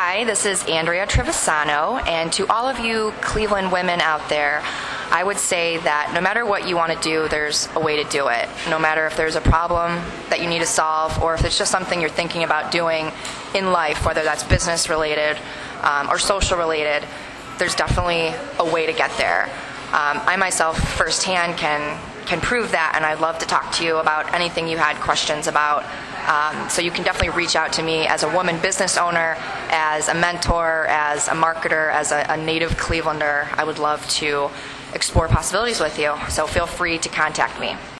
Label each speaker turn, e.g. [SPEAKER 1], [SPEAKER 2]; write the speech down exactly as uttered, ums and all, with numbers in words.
[SPEAKER 1] Hi, this is Andrea Trevisano, and to all of you Cleveland women out there, I would say that no matter what you want to do, there's a way to do it. No matter if there's a problem that you need to solve, or if it's just something you're thinking about doing in life, whether that's business related um, or social related, there's definitely a way to get there. Um, I myself firsthand can can prove that, and I'd love to talk to you about anything you had questions about. Um, so you can definitely reach out to me as a woman business owner, as a mentor, as a marketer, as a, a native Clevelander. I would love to explore possibilities with you, so feel free to contact me.